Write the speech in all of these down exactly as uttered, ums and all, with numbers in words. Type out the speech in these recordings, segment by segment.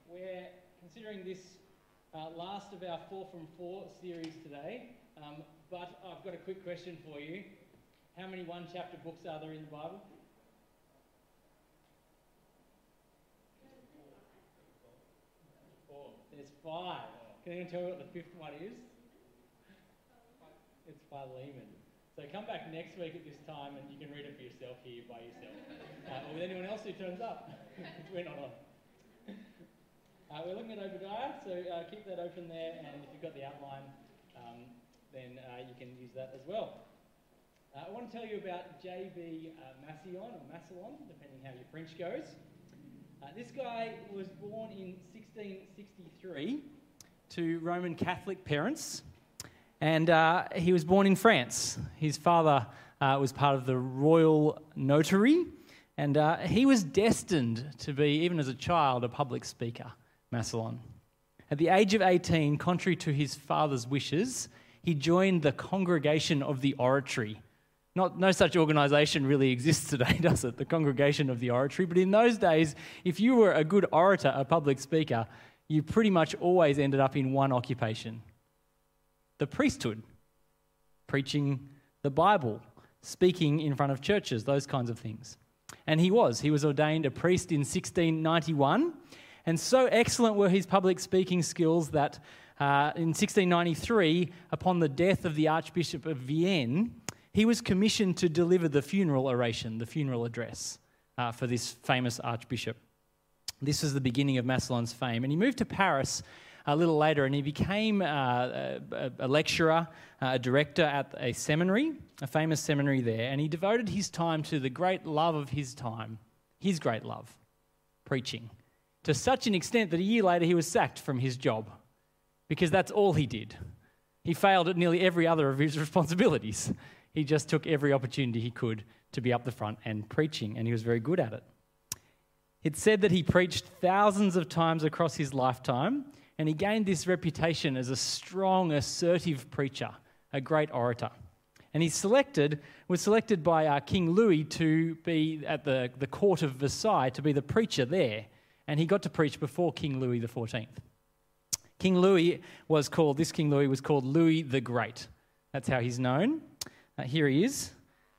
we're considering this uh, last of our four from four series today, um, but I've got a quick question for you. How many one-chapter books are there in the Bible? Four. There's five. Can anyone tell me what the fifth one is? It's Philemon. So come back next week at this time and you can read it for yourself here by yourself. Uh, or with anyone else who turns up. We're not on. Uh, we're looking at Obadiah, so uh, keep that open there, and if you've got the outline, um, then uh, you can use that as well. Uh, I want to tell you about J B Uh, Massillon, or Massillon, depending how your French goes. Uh, this guy was born in sixteen sixty-three to Roman Catholic parents, and uh, he was born in France. His father uh, was part of the royal notary, and uh, he was destined to be, even as a child, a public speaker, Massillon. At the age of eighteen, contrary to his father's wishes, he joined the Congregation of the Oratory. Not, no such organisation really exists today, does it? The Congregation of the Oratory. But in those days, if you were a good orator, a public speaker, you pretty much always ended up in one occupation. The priesthood. Preaching the Bible. Speaking in front of churches, those kinds of things. And he was. He was ordained a priest in sixteen ninety-one. And so excellent were his public speaking skills that uh, in sixteen ninety-three, upon the death of the Archbishop of Vienne, he was commissioned to deliver the funeral oration, the funeral address uh, for this famous archbishop. This was the beginning of Massillon's fame. And he moved to Paris a little later, and he became uh, a, a lecturer, uh, a director at a seminary, a famous seminary there, and he devoted his time to the great love of his time, his great love, preaching, to such an extent that a year later he was sacked from his job, because that's all he did. He failed at nearly every other of his responsibilities. He just took every opportunity he could to be up the front and preaching, and he was very good at it. It's said that he preached thousands of times across his lifetime, and he gained this reputation as a strong, assertive preacher, a great orator. And he selected was selected by uh, King Louis to be at the, the court of Versailles, to be the preacher there, and he got to preach before King Louis the fourteenth. King Louis was called, this King Louis was called Louis the Great. That's how he's known. Uh, here he is,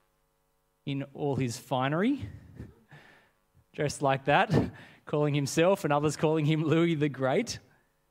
in all his finery, dressed like that, calling himself and others calling him Louis the Great.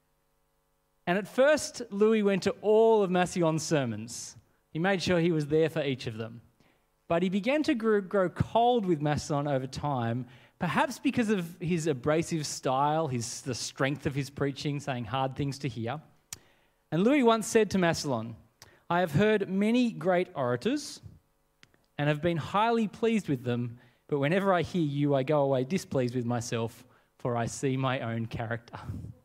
And at first, Louis went to all of Massillon's sermons. He made sure he was there for each of them. But he began to grow, grow cold with Massillon over time, perhaps because of his abrasive style, his the strength of his preaching, saying hard things to hear. And Louis once said to Massillon, "I have heard many great orators and have been highly pleased with them, but whenever I hear you, I go away displeased with myself, for I see my own character."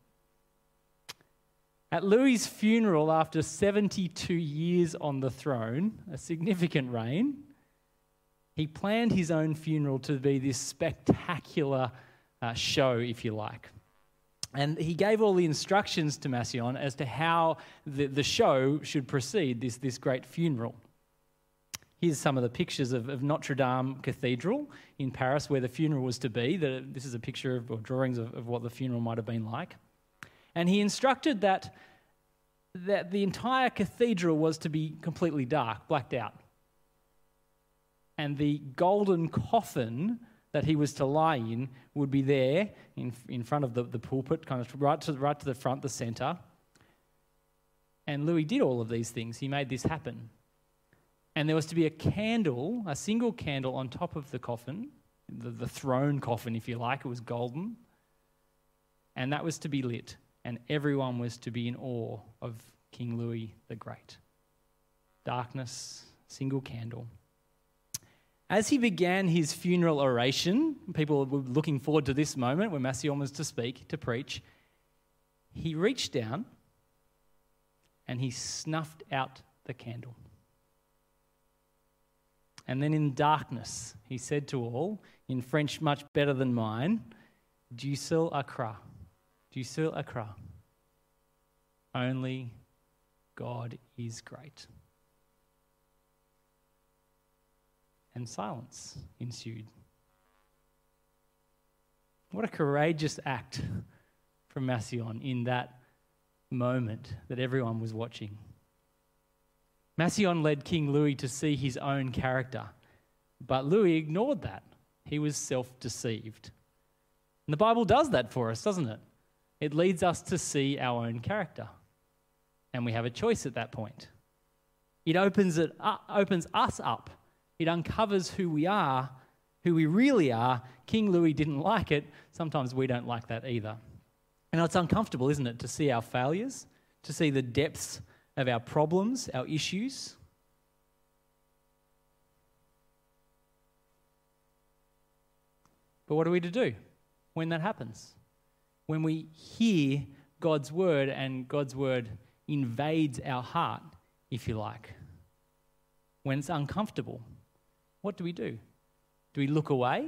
At Louis's funeral, after seventy-two years on the throne, a significant reign, he planned his own funeral to be this spectacular uh, show, if you like. And he gave all the instructions to Massillon as to how the, the show should proceed, this, this great funeral. Here's some of the pictures of, of Notre Dame Cathedral in Paris, where the funeral was to be. The, this is a picture of, or drawings of, of what the funeral might have been like. And he instructed that, that the entire cathedral was to be completely dark, blacked out. And the golden coffin that he was to lie in would be there in, in front of the, the pulpit, kind of right to, right to the front, the centre. And Louis did all of these things. He made this happen. And there was to be a candle, a single candle on top of the coffin, the, the throne coffin, if you like. It was golden. And that was to be lit. And everyone was to be in awe of King Louis the Great. Darkness, single candle. As he began his funeral oration, people were looking forward to this moment when Massillon was to speak, to preach. He reached down and he snuffed out the candle. And then in darkness, he said to all, in French much better than mine, "Dieu seul accra, Dieu seul accra." Only God is great. And silence ensued. What a courageous act from Massillon in that moment that everyone was watching. Massillon led King Louis to see his own character, but Louis ignored that. He was self-deceived. And the Bible does that for us, doesn't it? It leads us to see our own character. And we have a choice at that point. It opens it up, opens us up. It uncovers who we are, who we really are. King Louis didn't like it. Sometimes we don't like that either. And it's uncomfortable, isn't it, to see our failures, to see the depths of our problems, our issues. But what are we to do when that happens? When we hear God's word and God's word invades our heart, if you like. When it's uncomfortable, what do we do? Do we look away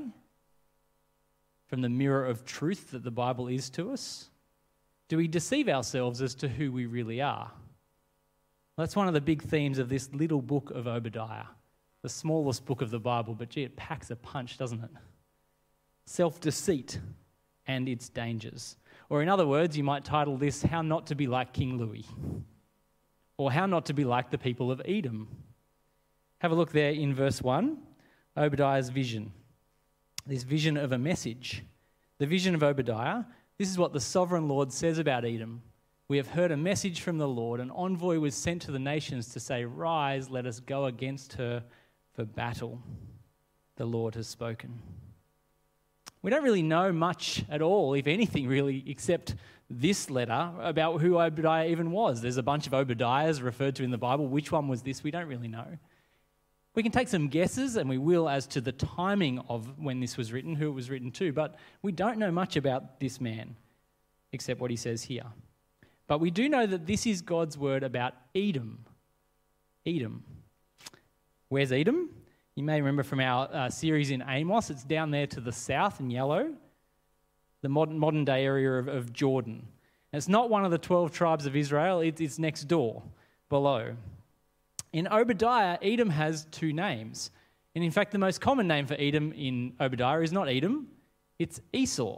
from the mirror of truth that the Bible is to us? Do we deceive ourselves as to who we really are? That's one of the big themes of this little book of Obadiah, the smallest book of the Bible, but gee, it packs a punch, doesn't it? Self-deceit and its dangers. Or in other words, you might title this, How Not to Be Like King Louis, or How Not to Be Like the People of Edom. Have a look there in verse one, Obadiah's vision. This vision of a message. The vision of Obadiah, this is what the sovereign Lord says about Edom. We have heard a message from the Lord. An envoy was sent to the nations to say, "Rise, let us go against her for battle. The Lord has spoken." We don't really know much at all, if anything really, except this letter about who Obadiah even was. There's a bunch of Obadiahs referred to in the Bible. Which one was this? We don't really know. We can take some guesses, and we will, as to the timing of when this was written, who it was written to, but we don't know much about this man, except what he says here. But we do know that this is God's word about Edom. Edom. Where's Edom? You may remember from our uh, series in Amos, it's down there to the south in yellow, the modern, modern day area of, of Jordan. And it's not one of the twelve tribes of Israel, it, it's next door, below. In Obadiah, Edom has two names. And in fact, the most common name for Edom in Obadiah is not Edom, it's Esau.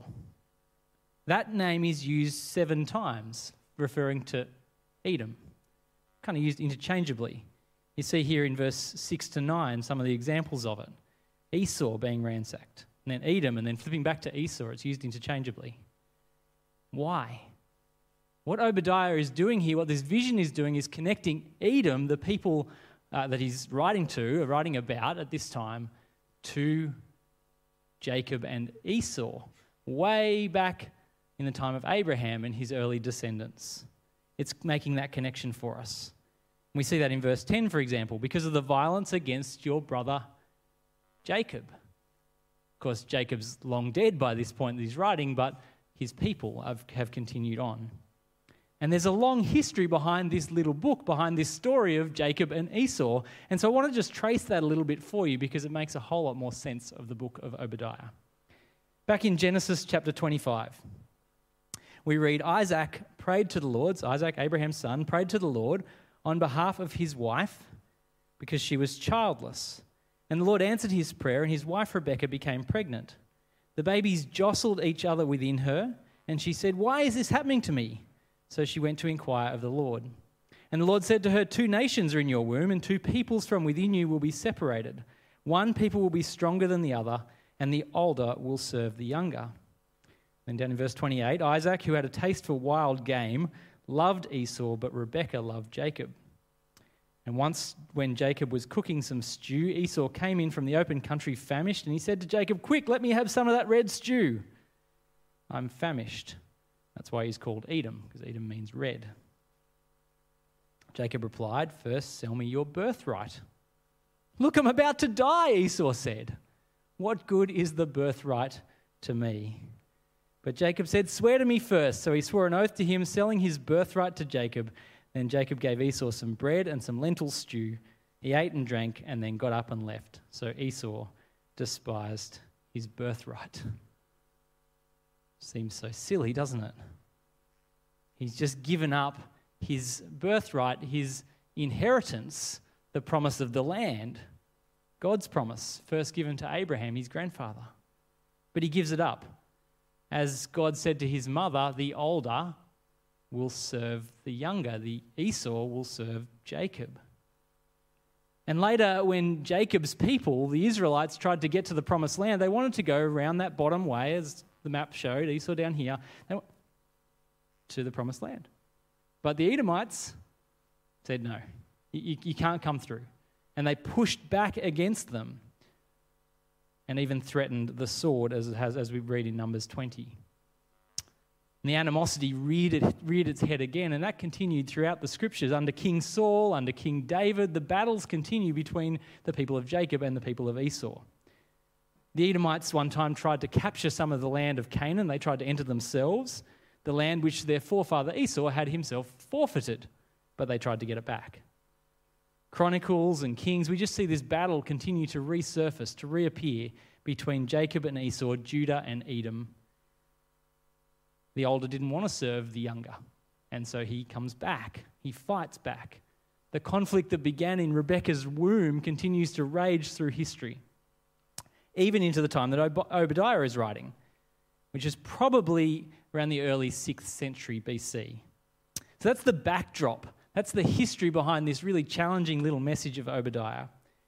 That name is used seven times, referring to Edom, kind of used interchangeably. You see here in verse six to nine some of the examples of it. Esau being ransacked, and then Edom, and then flipping back to Esau, it's used interchangeably. Why? What Obadiah is doing here, what this vision is doing, is connecting Edom, the people uh, that he's writing to, or writing about at this time, to Jacob and Esau, way back in the time of Abraham and his early descendants. It's making that connection for us. We see that in verse ten, for example, because of the violence against your brother Jacob. Of course, Jacob's long dead by this point that he's writing, but his people have, have continued on. And there's a long history behind this little book, behind this story of Jacob and Esau. And so I want to just trace that a little bit for you because it makes a whole lot more sense of the book of Obadiah. Back in Genesis chapter twenty-five, we read, Isaac prayed to the Lord, Isaac, Abraham's son, prayed to the Lord on behalf of his wife because she was childless. And the Lord answered his prayer, and his wife Rebekah became pregnant. The babies jostled each other within her, and she said, "Why is this happening to me?" So she went to inquire of the Lord. And the Lord said to her, "Two nations are in your womb, and two peoples from within you will be separated. One people will be stronger than the other, and the older will serve the younger." Then down in verse twenty-eight, Isaac, who had a taste for wild game, loved Esau, but Rebekah loved Jacob. And once when Jacob was cooking some stew, Esau came in from the open country famished, and he said to Jacob, "Quick, let me have some of that red stew. I'm famished." That's why he's called Edom, because Edom means red. Jacob replied, "First sell me your birthright." "Look, I'm about to die," Esau said. "What good is the birthright to me?" But Jacob said, "Swear to me first." So he swore an oath to him, selling his birthright to Jacob. Then Jacob gave Esau some bread and some lentil stew. He ate and drank and then got up and left. So Esau despised his birthright. Seems so silly, doesn't it? He's just given up his birthright, his inheritance, the promise of the land, God's promise, first given to Abraham, his grandfather. But he gives it up As God said to his mother, the older will serve the younger. The Esau will serve Jacob. And later, when Jacob's people, the Israelites, tried to get to the promised land, they wanted to go around that bottom way, as the map showed, Esau down here, to the promised land. But the Edomites said, no, you, you can't come through. And they pushed back against them and even threatened the sword, as it has, as we read in Numbers twenty. And the animosity reared, it, reared its head again, and that continued throughout the scriptures. Under King Saul, under King David, the battles continue between the people of Jacob and the people of Esau. The Edomites one time tried to capture some of the land of Canaan. They tried to enter themselves, the land which their forefather Esau had himself forfeited, but they tried to get it back. Chronicles and Kings, we just see this battle continue to resurface, to reappear between Jacob and Esau, Judah and Edom. The older didn't want to serve the younger, and so he comes back. He fights back. The conflict that began in Rebekah's womb continues to rage through history, even into the time that Ob- Obadiah is writing, which is probably around the early sixth century B C. So that's the backdrop. That's the history behind this really challenging little message of Obadiah.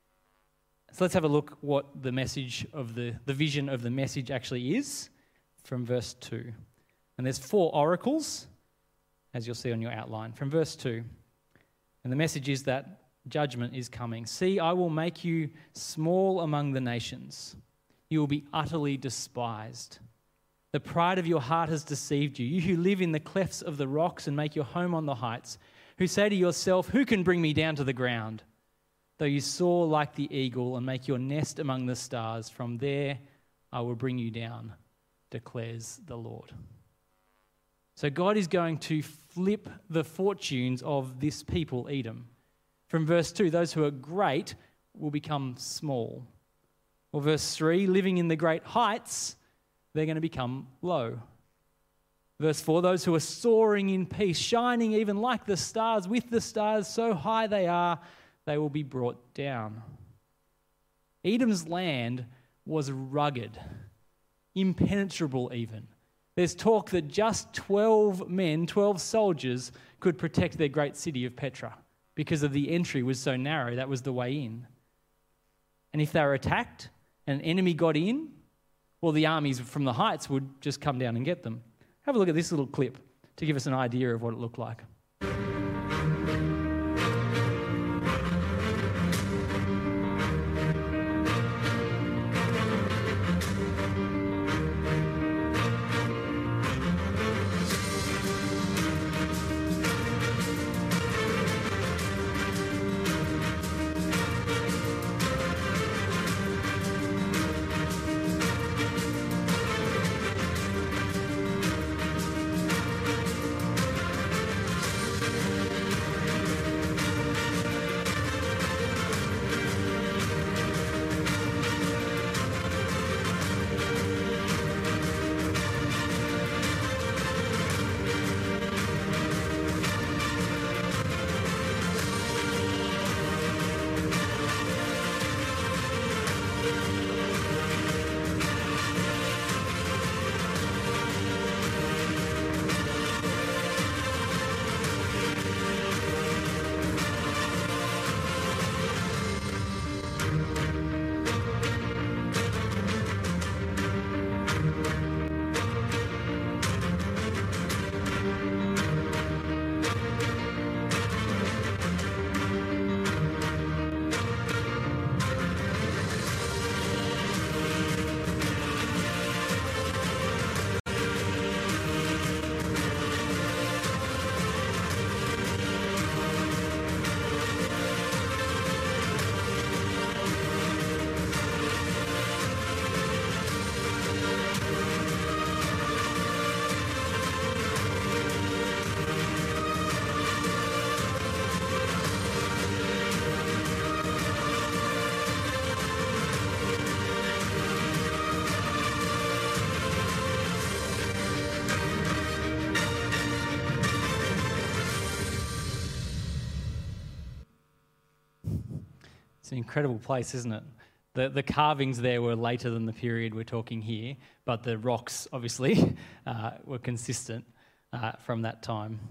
So let's have a look what the message of the, the vision of the message actually is from verse two. And there's four oracles, as you'll see on your outline, from verse two. And the message is that judgment is coming. See, I will make you small among the nations. You will be utterly despised. The pride of your heart has deceived you. You who live in the clefts of the rocks and make your home on the heights, who say to yourself, who can bring me down to the ground? Though you soar like the eagle and make your nest among the stars, from there I will bring you down, declares the Lord. So God is going to flip the fortunes of this people, Edom. From verse two, those who are great will become small. Or verse three, living in the great heights, they're going to become low. Verse four, those who are soaring in peace, shining even like the stars, with the stars so high they are, they will be brought down. Edom's land was rugged, impenetrable even. There's talk that just twelve men, twelve soldiers, could protect their great city of Petra because of the entry was so narrow, that was the way in. And if they were attacked and an enemy got in, well, the armies from the heights would just come down and get them. Have a look at this little clip to give us an idea of what it looked like. It's an incredible place, isn't it? The, the carvings there were later than the period we're talking here, but the rocks, obviously, uh, were consistent uh, from that time.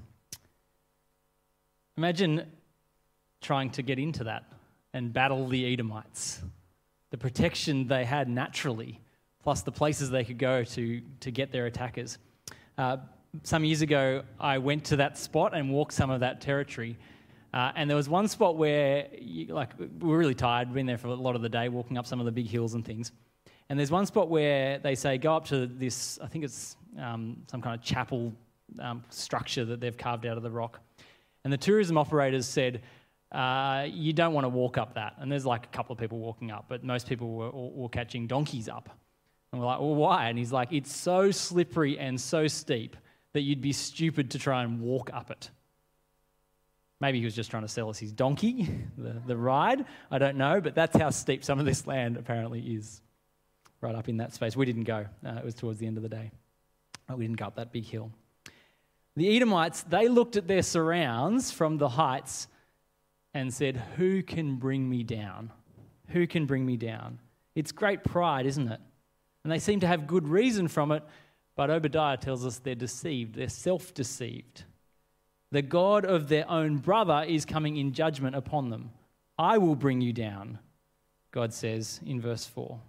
Imagine trying to get into that and battle the Edomites. The protection they had naturally, plus the places they could go to, to get their attackers. Uh, some years ago, I went to that spot and walked some of that territory. Uh, and there was one spot where, you, like, we were really tired, been there for a lot of the day, walking up some of the big hills and things. And there's one spot where they say, go up to this, I think it's um, some kind of chapel um, structure that they've carved out of the rock. And the tourism operators said, uh, you don't want to walk up that. And there's like a couple of people walking up, but most people were, were catching donkeys up. And we're like, well, why? And he's like, it's so slippery and so steep that you'd be stupid to try and walk up it. Maybe he was just trying to sell us his donkey, the, the ride. I don't know, but that's how steep some of this land apparently is, right up in that space. We didn't go. Uh, it was towards the end of the day. We didn't go up that big hill. The Edomites, they looked at their surrounds from the heights and said, who can bring me down? Who can bring me down? It's great pride, isn't it? And they seem to have good reason from it, but Obadiah tells us they're deceived. They're self-deceived. The God of their own brother is coming in judgment upon them. I will bring you down, God says in verse four.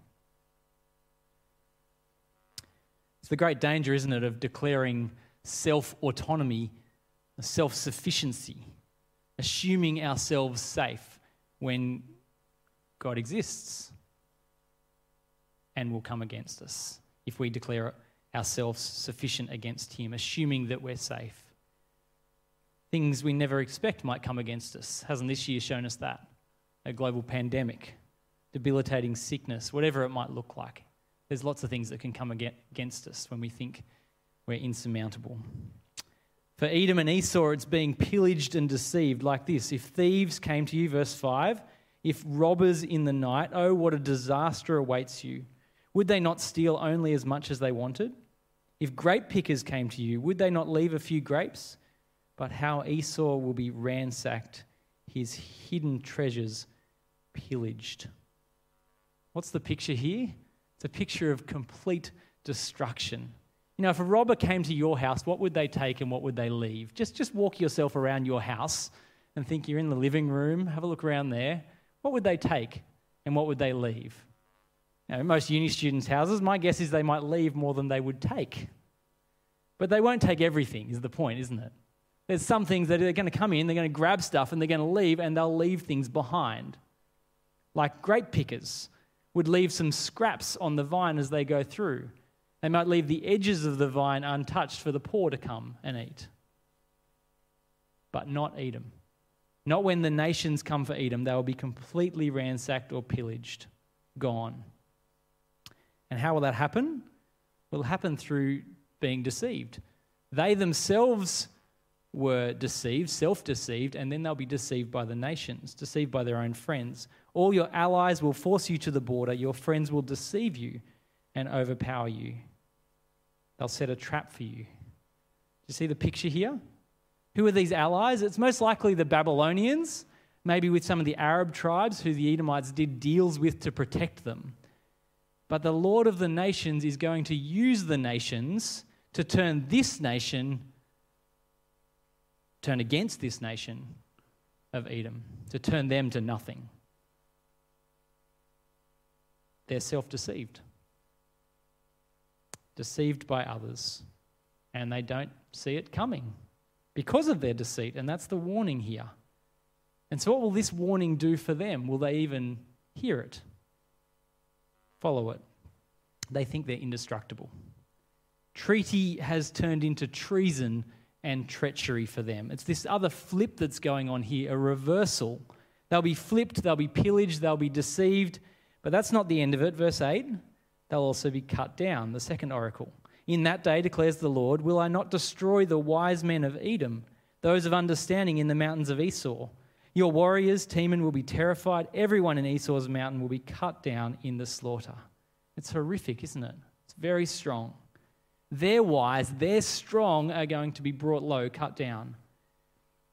It's the great danger, isn't it, of declaring self-autonomy, self-sufficiency, assuming ourselves safe when God exists and will come against us if we declare ourselves sufficient against him, assuming that we're safe. Things we never expect might come against us. Hasn't this year shown us that? A global pandemic, debilitating sickness, whatever it might look like. There's lots of things that can come against us when we think we're insurmountable. For Edom and Esau, it's being pillaged and deceived like this. If thieves came to you, verse five, if robbers in the night, oh, what a disaster awaits you. Would they not steal only as much as they wanted? If grape pickers came to you, would they not leave a few grapes? But how Esau will be ransacked, his hidden treasures pillaged. What's the picture here? It's a picture of complete destruction. You know, if a robber came to your house, what would they take and what would they leave? Just, just walk yourself around your house and think you're in the living room. Have a look around there. What would they take and what would they leave? You know, most uni students' houses, my guess is they might leave more than they would take. But they won't take everything, is the point, isn't it? There's some things that are going to come in, they're going to grab stuff and they're going to leave, and they'll leave things behind. Like grape pickers would leave some scraps on the vine as they go through. They might leave the edges of the vine untouched for the poor to come and eat. But not Edom. Not when the nations come for Edom. They will be completely ransacked or pillaged, gone. And how will that happen? It will happen through being deceived. They themselves were deceived, self-deceived, and then they'll be deceived by the nations, deceived by their own friends. All your allies will force you to the border. Your friends will deceive you and overpower you. They'll set a trap for you. Do you see the picture here? Who are these allies? It's most likely the Babylonians, maybe with some of the Arab tribes who the Edomites did deals with to protect them. But the Lord of the nations is going to use the nations to turn this nation turn against this nation of Edom, to turn them to nothing. They're self-deceived, deceived by others, and they don't see it coming because of their deceit, and that's the warning here. And so what will this warning do for them? Will they even hear it? Follow it. They think they're indestructible. Treaty has turned into treason and treachery for them. It's this other flip that's going on here, a reversal. They'll be flipped, they'll be pillaged, they'll be deceived, but that's not the end of it. Verse eight, they'll also be cut down, the second oracle. In that day, declares the Lord, will I not destroy the wise men of Edom, those of understanding in the mountains of Esau? Your warriors, Teman, will be terrified. Everyone in Esau's mountain will be cut down in the slaughter. It's horrific, isn't it? It's very strong. Their wise, their strong are going to be brought low, cut down.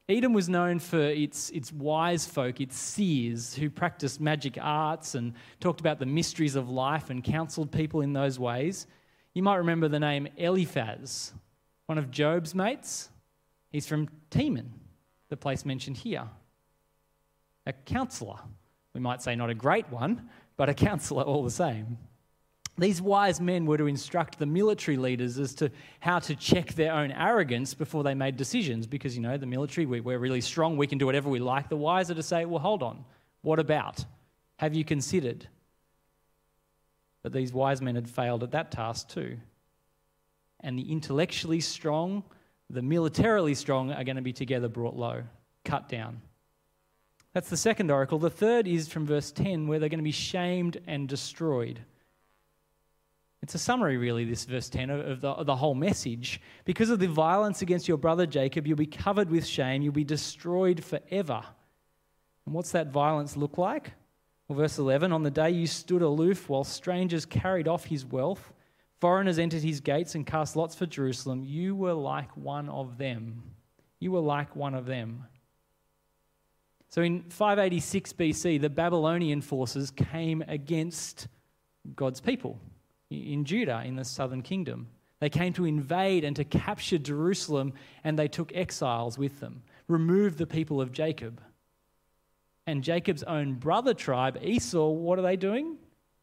Edom was known for its, its wise folk, its seers, who practiced magic arts and talked about the mysteries of life and counseled people in those ways. You might remember the name Eliphaz, one of Job's mates. He's from Teman, the place mentioned here. A counsellor. We might say not a great one, but a counsellor all the same. These wise men were to instruct the military leaders as to how to check their own arrogance before they made decisions, because, you know, the military, we, we're really strong, we can do whatever we like. The wise are to say, well, hold on, what about? Have you considered? But these wise men had failed at that task too. And the intellectually strong, the militarily strong are going to be together brought low, cut down. That's the second oracle. The third is from verse ten, where they're going to be shamed and destroyed. It's a summary, really, this verse ten, of the, of the whole message. Because of the violence against your brother Jacob, you'll be covered with shame, you'll be destroyed forever. And what's that violence look like? Well, verse eleven, on the day you stood aloof while strangers carried off his wealth, foreigners entered his gates and cast lots for Jerusalem, you were like one of them. You were like one of them. So in five eighty-six B C, the Babylonian forces came against God's people in Judah, in the southern kingdom. They came to invade and to capture Jerusalem, and they took exiles with them, removed the people of Jacob. And Jacob's own brother tribe, Esau, what are they doing?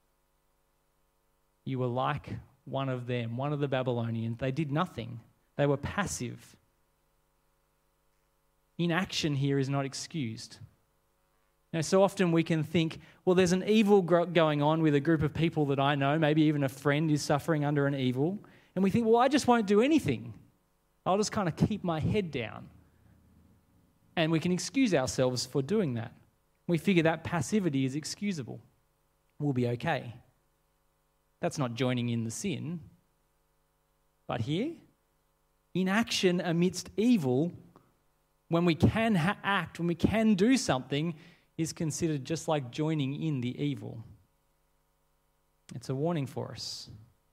You were like one of them, one of the Babylonians. They did nothing. They were passive. Inaction here is not excused. Now, so often we can think, well, there's an evil going on with a group of people that I know, maybe even a friend is suffering under an evil, and we think, well, I just won't do anything. I'll just kind of keep my head down. And we can excuse ourselves for doing that. We figure that passivity is excusable. We'll be okay. That's not joining in the sin. But here, inaction amidst evil, when we can ha- act, when we can do something, is considered just like joining in the evil. It's a warning for us.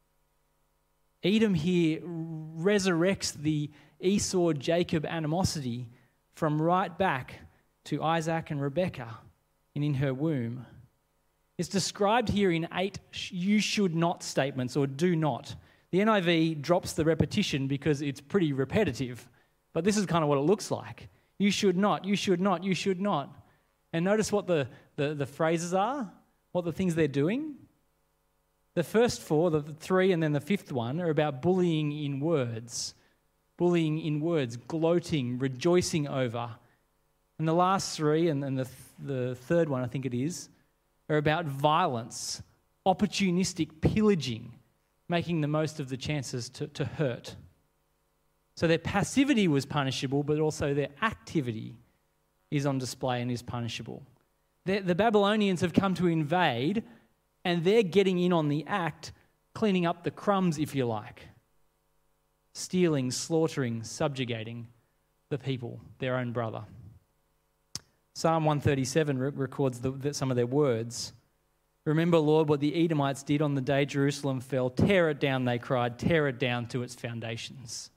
Edom here resurrects the Esau-Jacob animosity from right back to Isaac and Rebekah and in her womb. It's described here in eight you should not statements, or do not. The N I V drops the repetition because it's pretty repetitive, but this is kind of what it looks like. You should not, you should not, you should not. And notice what the, the, the phrases are, what the things they're doing. The first four, the three and then the fifth one, are about bullying in words. Bullying in words, gloating, rejoicing over. And the last three, and, and the, the third one I think it is, are about violence, opportunistic pillaging, making the most of the chances to, to hurt. So their passivity was punishable, but also their activity is on display and is punishable. The, the Babylonians have come to invade, and they're getting in on the act, cleaning up the crumbs, if you like. Stealing, slaughtering, subjugating the people, their own brother. Psalm one thirty-seven re- records the, the, some of their words. Remember, Lord, what the Edomites did on the day Jerusalem fell. Tear it down, they cried. Tear it down to its foundations.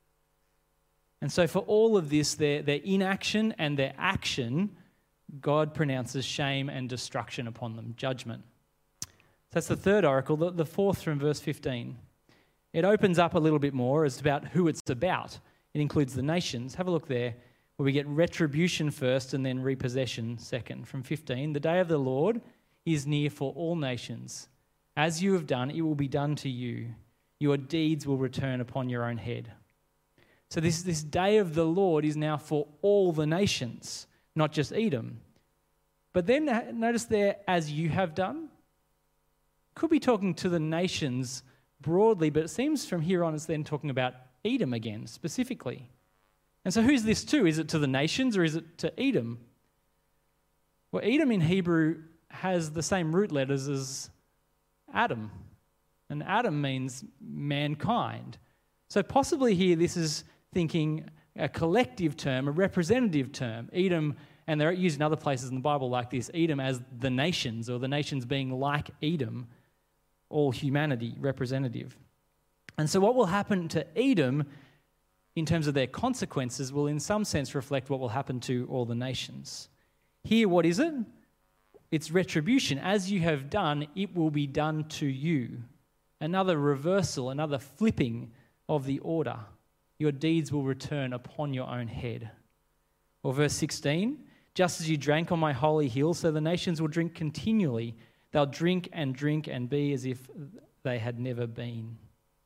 And so for all of this, their, their inaction and their action, God pronounces shame and destruction upon them, judgment. So that's the third oracle. The, the fourth from verse fifteen. It opens up a little bit more as about who it's about. It includes the nations. Have a look there, where we get retribution first and then repossession second. From fifteen, the day of the Lord is near for all nations. As you have done, it will be done to you. Your deeds will return upon your own head. So this, this day of the Lord is now for all the nations, not just Edom. But then notice there, as you have done. Could be talking to the nations broadly, but it seems from here on it's then talking about Edom again, specifically. And so who's this to? Is it to the nations or is it to Edom? Well, Edom in Hebrew has the same root letters as Adam. And Adam means mankind. So possibly here this is thinking a collective term, a representative term. Edom, and they're used in other places in the Bible like this, Edom as the nations, or the nations being like Edom, all humanity representative. And so what will happen to Edom in terms of their consequences, will in some sense reflect what will happen to all the nations. Here, what is it? It's retribution. As you have done, it will be done to you. Another reversal, another flipping of the order. Your deeds will return upon your own head. Or verse sixteen, just as you drank on my holy hill, so the nations will drink continually. They'll drink and drink and be as if they had never been.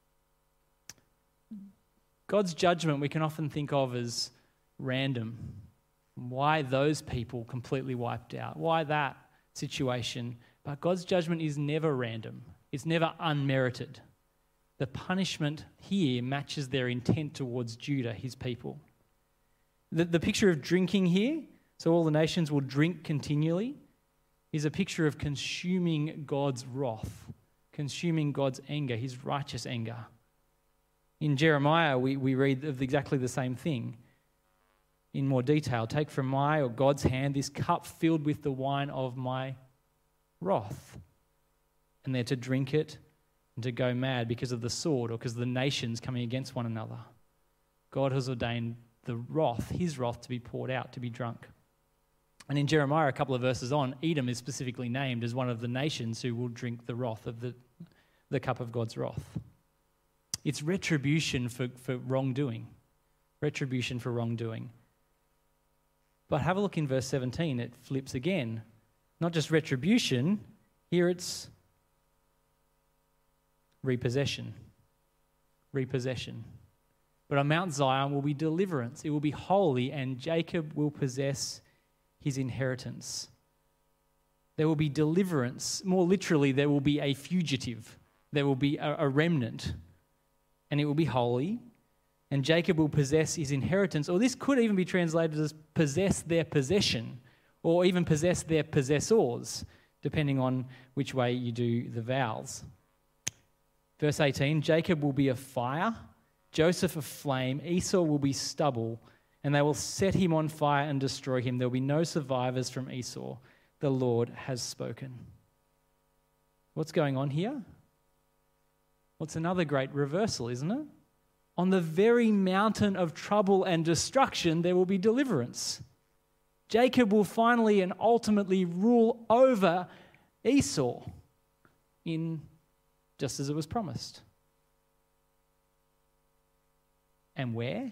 God's judgment we can often think of as random. Why those people completely wiped out? Why that situation? But God's judgment is never random. It's never unmerited. The punishment here matches their intent towards Judah, his people. The, the picture of drinking here, so all the nations will drink continually, is a picture of consuming God's wrath, consuming God's anger, his righteous anger. In Jeremiah, we, we read of exactly the same thing in more detail. Take from my or God's hand this cup filled with the wine of my wrath. And they're to drink it and to go mad because of the sword or because of the nations coming against one another. God has ordained the wrath, his wrath, to be poured out, to be drunk. And in Jeremiah, a couple of verses on, Edom is specifically named as one of the nations who will drink the wrath of the, the cup of God's wrath. It's retribution for, for wrongdoing. Retribution for wrongdoing. But have a look in verse seventeen. It flips again. Not just retribution. Here it's repossession. Repossession. But on Mount Zion will be deliverance. It will be holy, and Jacob will possess his inheritance. There will be deliverance. More literally, there will be a fugitive. There will be a, a remnant. And it will be holy, and Jacob will possess his inheritance. Or this could even be translated as possess their possession, or even possess their possessors, depending on which way you do the vowels. Verse eighteen, Jacob will be a fire, Joseph a flame, Esau will be stubble, and they will set him on fire and destroy him. There will be no survivors from Esau. The Lord has spoken. What's going on here? Well, it's another great reversal, isn't it? On the very mountain of trouble and destruction, there will be deliverance. Jacob will finally and ultimately rule over Esau, in just as it was promised. And where?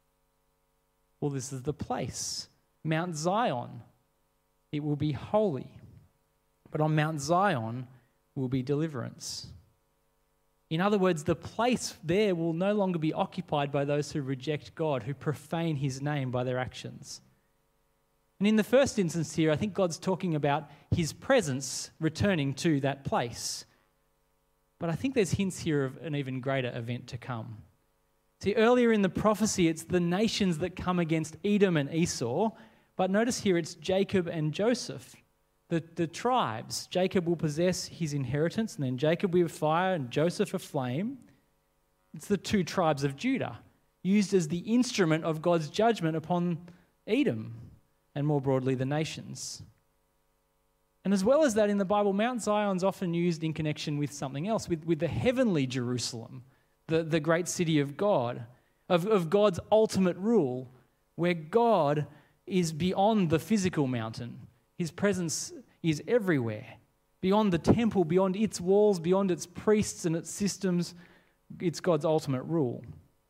Well, this is the place, Mount Zion. It will be holy. But on Mount Zion will be deliverance. In other words, the place there will no longer be occupied by those who reject God, who profane his name by their actions. And in the first instance here, I think God's talking about his presence returning to that place. But I think there's hints here of an even greater event to come. See, earlier in the prophecy, it's the nations that come against Edom and Esau. But notice here it's Jacob and Joseph. The, the tribes, Jacob will possess his inheritance, and then Jacob will be a fire and Joseph a flame. It's the two tribes of Judah, used as the instrument of God's judgment upon Edom, and more broadly the nations. And as well as that, in the Bible, Mount Zion's often used in connection with something else, with, with the heavenly Jerusalem, the, the great city of God, of, of God's ultimate rule, where God is beyond the physical mountain. His presence is everywhere, beyond the temple, beyond its walls, beyond its priests and its systems. It's God's ultimate rule.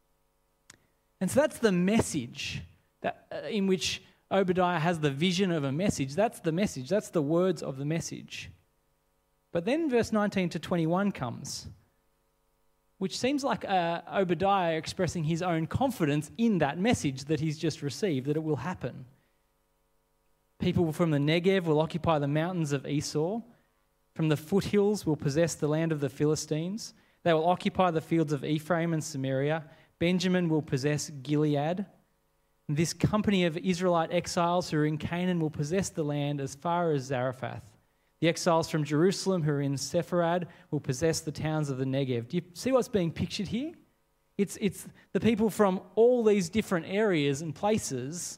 And so that's the message that, uh, in which Obadiah has the vision of a message. That's the message. That's the words of the message. But then verse nineteen to twenty-one comes, which seems like uh, Obadiah expressing his own confidence in that message that he's just received, that it will happen. People from the Negev will occupy the mountains of Esau. From the foothills will possess the land of the Philistines. They will occupy the fields of Ephraim and Samaria. Benjamin will possess Gilead. This company of Israelite exiles who are in Canaan will possess the land as far as Zarephath. The exiles from Jerusalem who are in Sepharad will possess the towns of the Negev. Do you see what's being pictured here? It's, it's the people from all these different areas and places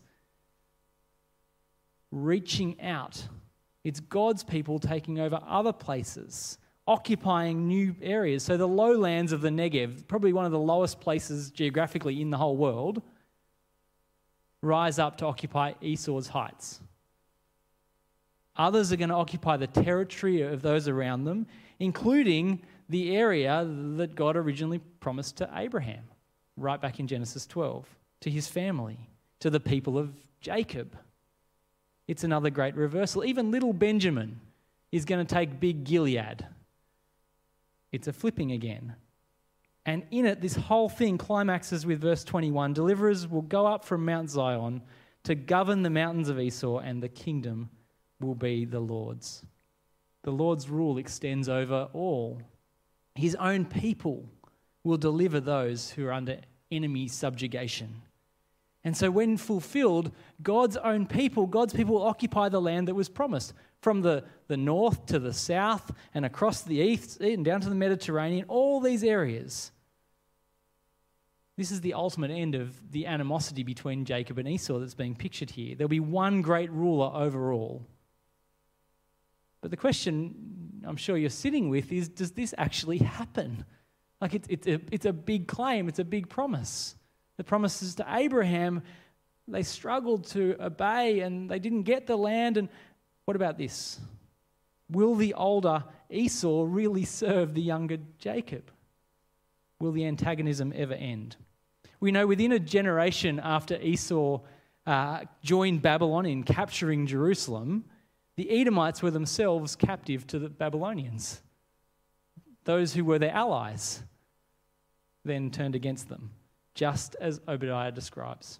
reaching out. It's God's people taking over other places, occupying new areas. So the lowlands of the Negev, probably one of the lowest places geographically in the whole world, rise up to occupy Esau's heights. Others are going to occupy the territory of those around them, including the area that God originally promised to Abraham, right back in Genesis twelve, to his family, to the people of Jacob. It's another great reversal. Even little Benjamin is going to take big Gilead. It's a flipping again. And in it, this whole thing climaxes with verse twenty-one. Deliverers will go up from Mount Zion to govern the mountains of Esau, and the kingdom will be the Lord's. The Lord's rule extends over all. His own people will deliver those who are under enemy subjugation. And so when fulfilled, God's own people, God's people will occupy the land that was promised. From the, the north to the south and across the east and down to the Mediterranean, all these areas. This is the ultimate end of the animosity between Jacob and Esau that's being pictured here. There'll be one great ruler over all. But the question I'm sure you're sitting with is, does this actually happen? Like it's, it's, a, it's a big claim, it's a big promise. The promises to Abraham, they struggled to obey and they didn't get the land. And what about this? Will the older Esau really serve the younger Jacob? Will the antagonism ever end? We know within a generation after Esau uh, joined Babylon in capturing Jerusalem, the Edomites were themselves captive to the Babylonians. Those who were their allies then turned against them, just as Obadiah describes.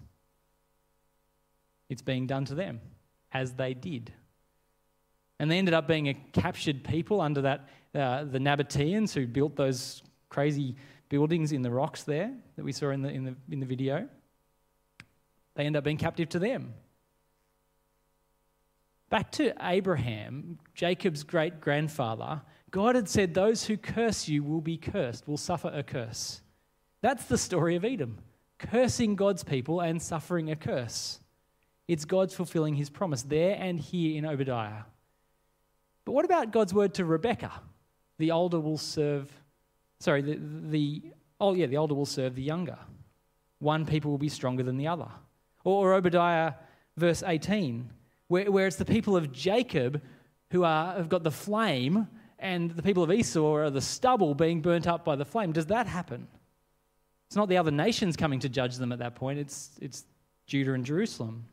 It's being done to them, as they did. And they ended up being a captured people under that uh, the Nabateans who built those crazy buildings in the rocks there that we saw in the in the in the video. They end up being captive to them. Back to Abraham, Jacob's great-grandfather, God had said, those who curse you will be cursed, will suffer a curse. That's the story of Edom, cursing God's people and suffering a curse. It's God's fulfilling his promise there and here in Obadiah. But what about God's word to Rebekah? The older will serve, sorry, the, the oh yeah, the older will serve the younger. One people will be stronger than the other. Or, or Obadiah verse eighteen, where, where it's the people of Jacob who are have got the flame and the people of Esau are the stubble being burnt up by the flame. Does that happen? It's not the other nations coming to judge them at that point. It's, it's Judah and Jerusalem.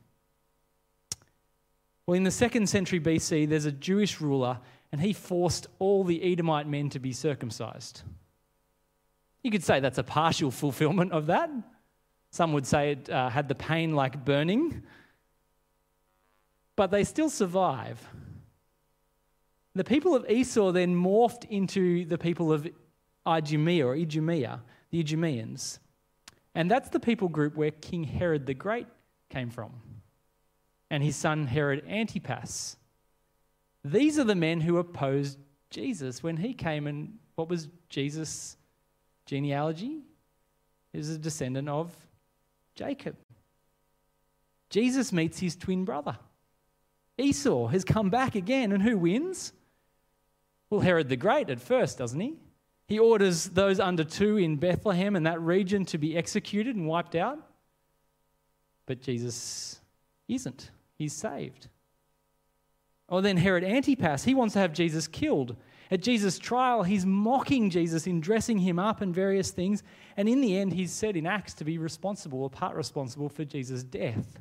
Well, in the second century B C, there's a Jewish ruler, and he forced all the Edomite men to be circumcised. You could say that's a partial fulfillment of that. Some would say it uh, had the pain like burning. But they still survive. The people of Esau then morphed into the people of Idumea or Idumea, the Idumeans. And that's the people group where King Herod the Great came from, and his son Herod Antipas. These are the men who opposed Jesus when he came. And what was Jesus' genealogy? He was a descendant of Jacob. Jesus meets his twin brother. Esau has come back again, and who wins? Well, Herod the Great at first, doesn't he? He orders those under two in Bethlehem and that region to be executed and wiped out. But Jesus isn't. He's saved. Or then Herod Antipas, he wants to have Jesus killed. At Jesus' trial, he's mocking Jesus in dressing him up and various things. And in the end, he's said in Acts to be responsible, or part responsible, for Jesus' death.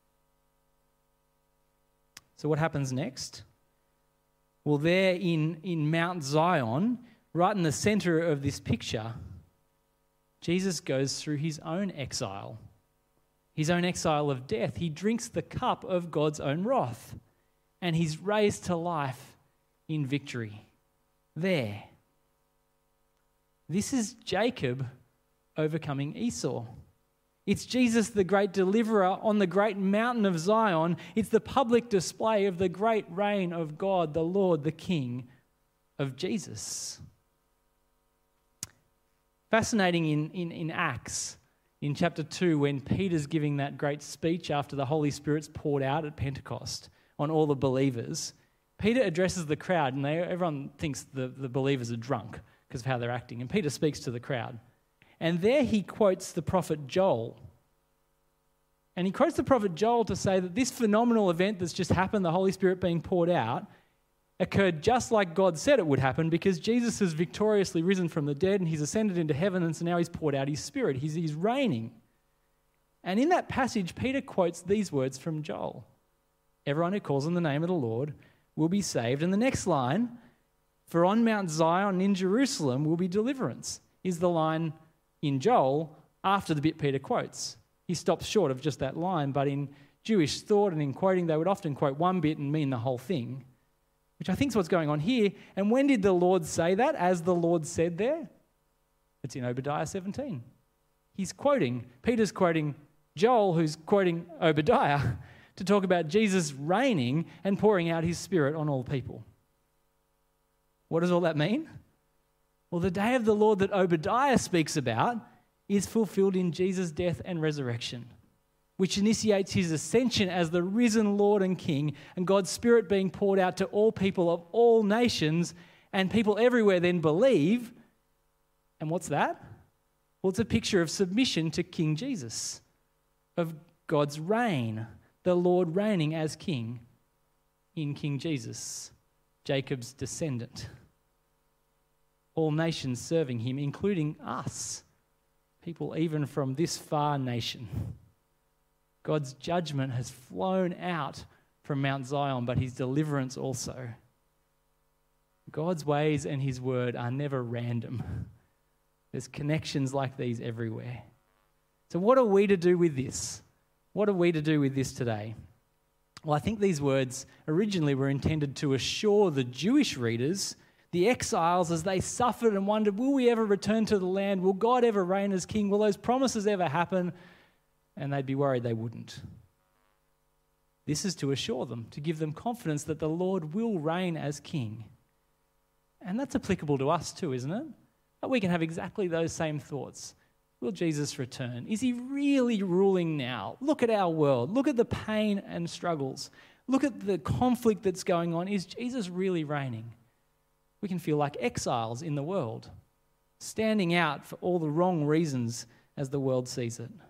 So what happens next? Well, there in, in Mount Zion, right in the center of this picture, Jesus goes through his own exile, his own exile of death. He drinks the cup of God's own wrath, and he's raised to life in victory. There. This is Jacob overcoming Esau. It's Jesus, the great deliverer, on the great mountain of Zion. It's the public display of the great reign of God, the Lord, the King of Jesus. Fascinating in, in, in Acts, in chapter two, when Peter's giving that great speech after the Holy Spirit's poured out at Pentecost on all the believers, Peter addresses the crowd, and they, everyone thinks the, the believers are drunk because of how they're acting. And Peter speaks to the crowd. And there he quotes the prophet Joel. And he quotes the prophet Joel to say that this phenomenal event that's just happened, the Holy Spirit being poured out, occurred just like God said it would happen, because Jesus has victoriously risen from the dead and he's ascended into heaven, and so now he's poured out his Spirit. He's, he's reigning. And in that passage, Peter quotes these words from Joel. Everyone who calls on the name of the Lord will be saved. And the next line, for on Mount Zion in Jerusalem will be deliverance, is the line in Joel after the bit Peter quotes. He stops short of just that line, but in Jewish thought and in quoting, they would often quote one bit and mean the whole thing, which I think is what's going on here. And when did the Lord say that, as the Lord said there? It's in Obadiah seventeen. He's quoting, Peter's quoting Joel, who's quoting Obadiah, to talk about Jesus reigning and pouring out his Spirit on all people. What does all that mean? Well, the day of the Lord that Obadiah speaks about is fulfilled in Jesus' death and resurrection, which initiates his ascension as the risen Lord and King, and God's Spirit being poured out to all people of all nations, and people everywhere then believe. And what's that? Well, it's a picture of submission to King Jesus, of God's reign, the Lord reigning as King in King Jesus, Jacob's descendant. All nations serving him, including us, people even from this far nation. God's judgment has flown out from Mount Zion, but his deliverance also. God's ways and his word are never random. There's connections like these everywhere. So what are we to do with this? What are we to do with this today? Well, I think these words originally were intended to assure the Jewish readers, the exiles, as they suffered and wondered, will we ever return to the land? Will God ever reign as king? Will those promises ever happen? And they'd be worried they wouldn't. This is to assure them, to give them confidence that the Lord will reign as king. And that's applicable to us too, isn't it? That we can have exactly those same thoughts. Will Jesus return? Is he really ruling now? Look at our world. Look at the pain and struggles. Look at the conflict that's going on. Is Jesus really reigning? We can feel like exiles in the world, standing out for all the wrong reasons as the world sees it.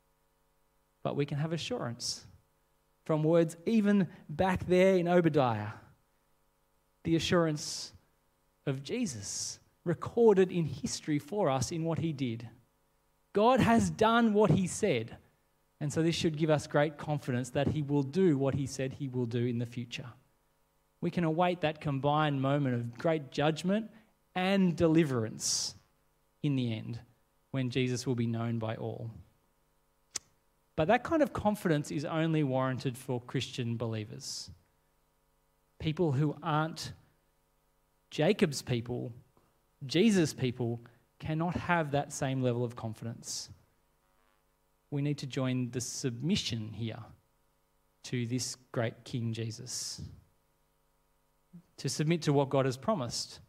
But we can have assurance from words even back there in Obadiah. The assurance of Jesus, recorded in history for us in what he did. God has done what he said, and so this should give us great confidence that he will do what he said he will do in the future. We can await that combined moment of great judgment and deliverance in the end, when Jesus will be known by all. But that kind of confidence is only warranted for Christian believers. People who aren't Jacob's people, Jesus' people, cannot have that same level of confidence. We need to join the submission here to this great King Jesus, to submit to what God has promised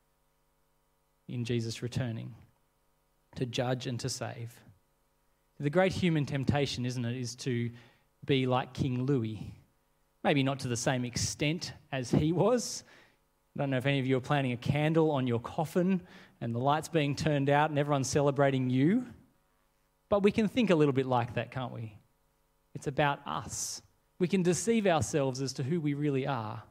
in Jesus returning, to judge and to save. The great human temptation, isn't it, is to be like King Louis. Maybe not to the same extent as he was. I don't know if any of you are planning a candle on your coffin and the lights being turned out and everyone's celebrating you. But we can think a little bit like that, can't we? It's about us. We can deceive ourselves as to who we really are.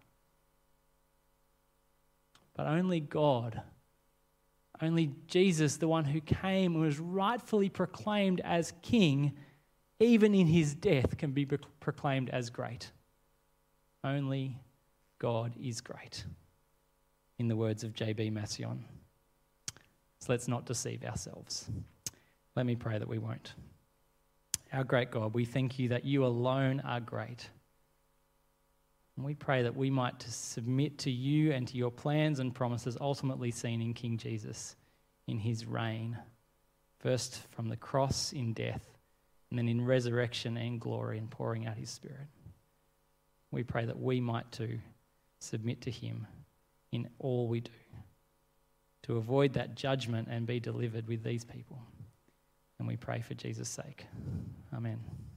But only God, only Jesus, the one who came and was rightfully proclaimed as king, even in his death, can be proclaimed as great. Only God is great, in the words of J B Massillon. So let's not deceive ourselves. Let me pray that we won't. Our great God, we thank you that you alone are great. And we pray that we might submit to you and to your plans and promises ultimately seen in King Jesus, in his reign, first from the cross in death, and then in resurrection and glory and pouring out his Spirit. We pray that we might too submit to him in all we do, to avoid that judgment and be delivered with these people. And we pray for Jesus' sake. Amen.